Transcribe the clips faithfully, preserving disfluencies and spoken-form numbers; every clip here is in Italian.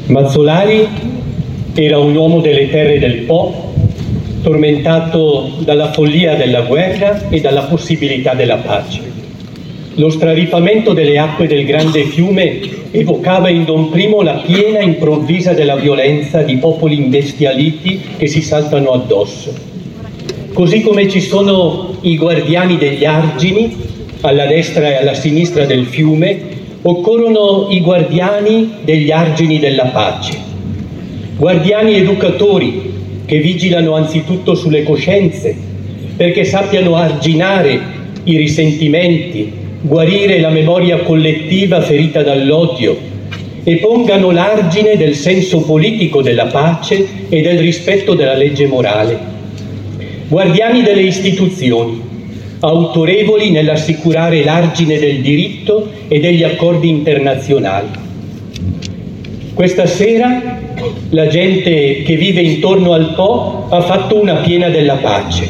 Mazzolari era un uomo delle terre del Po, tormentato dalla follia della guerra e dalla possibilità della pace. Lo straripamento delle acque del grande fiume evocava in Don Primo la piena improvvisa della violenza di popoli imbestialiti che si saltano addosso. Così come ci sono i guardiani degli argini, alla destra e alla sinistra del fiume, occorrono i guardiani degli argini della pace. Guardiani educatori che vigilano anzitutto sulle coscienze, perché sappiano arginare i risentimenti, guarire la memoria collettiva ferita dall'odio e pongano l'argine del senso politico della pace e del rispetto della legge morale. Guardiani delle istituzioni, autorevoli nell'assicurare l'argine del diritto e degli accordi internazionali. Questa sera la gente che vive intorno al Po ha fatto una piena della pace.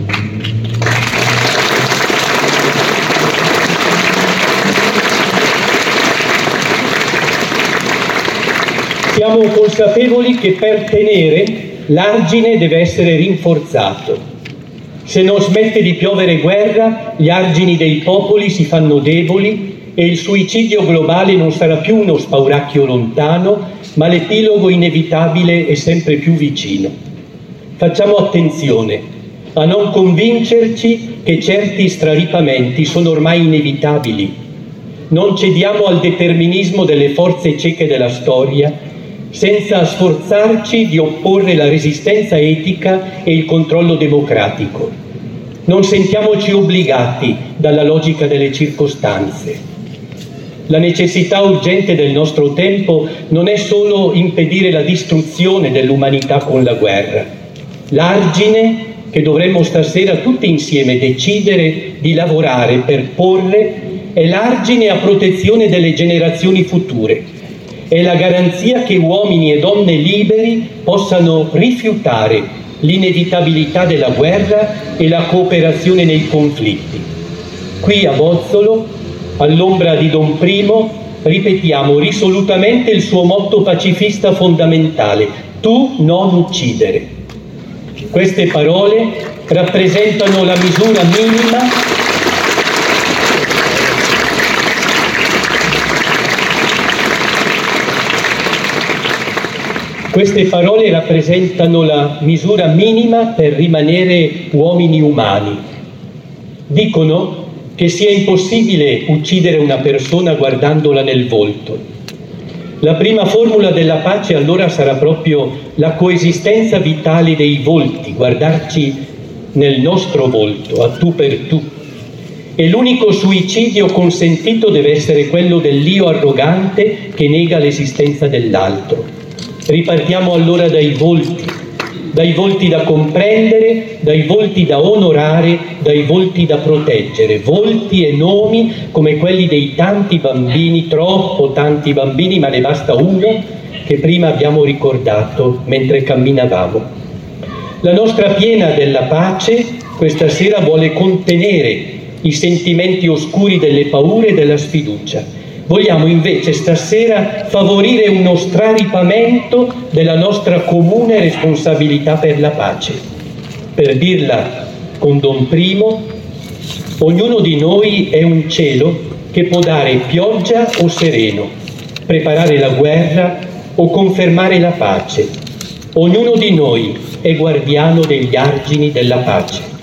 Siamo consapevoli che per tenere l'argine deve essere rinforzato. Se non smette di piovere guerra, gli argini dei popoli si fanno deboli e il suicidio globale non sarà più uno spauracchio lontano, ma l'epilogo inevitabile e sempre più vicino. Facciamo attenzione a non convincerci che certi straripamenti sono ormai inevitabili. Non cediamo al determinismo delle forze cieche della storia, senza sforzarci di opporre la resistenza etica e il controllo democratico. Non sentiamoci obbligati dalla logica delle circostanze. La necessità urgente del nostro tempo non è solo impedire la distruzione dell'umanità con la guerra. L'argine che dovremmo stasera tutti insieme decidere di lavorare per porre è l'argine a protezione delle generazioni future. È la garanzia che uomini e donne liberi possano rifiutare l'inevitabilità della guerra e la cooperazione nei conflitti. Qui a Bozzolo, all'ombra di Don Primo, ripetiamo risolutamente il suo motto pacifista fondamentale: tu non uccidere. Queste parole rappresentano la misura minima Queste parole rappresentano la misura minima per rimanere uomini umani. Dicono che sia impossibile uccidere una persona guardandola nel volto. La prima formula della pace allora sarà proprio la coesistenza vitale dei volti, guardarci nel nostro volto, a tu per tu. E l'unico suicidio consentito deve essere quello dell'io arrogante che nega l'esistenza dell'altro. Ripartiamo allora dai volti, dai volti da comprendere, dai volti da onorare, dai volti da proteggere, volti e nomi come quelli dei tanti bambini, troppo tanti bambini, ma ne basta uno, che prima abbiamo ricordato mentre camminavamo. La nostra piena della pace questa sera vuole contenere i sentimenti oscuri delle paure e della sfiducia. Vogliamo invece stasera favorire uno straripamento della nostra comune responsabilità per la pace. Per dirla con Don Primo, ognuno di noi è un cielo che può dare pioggia o sereno, preparare la guerra o confermare la pace. Ognuno di noi è guardiano degli argini della pace.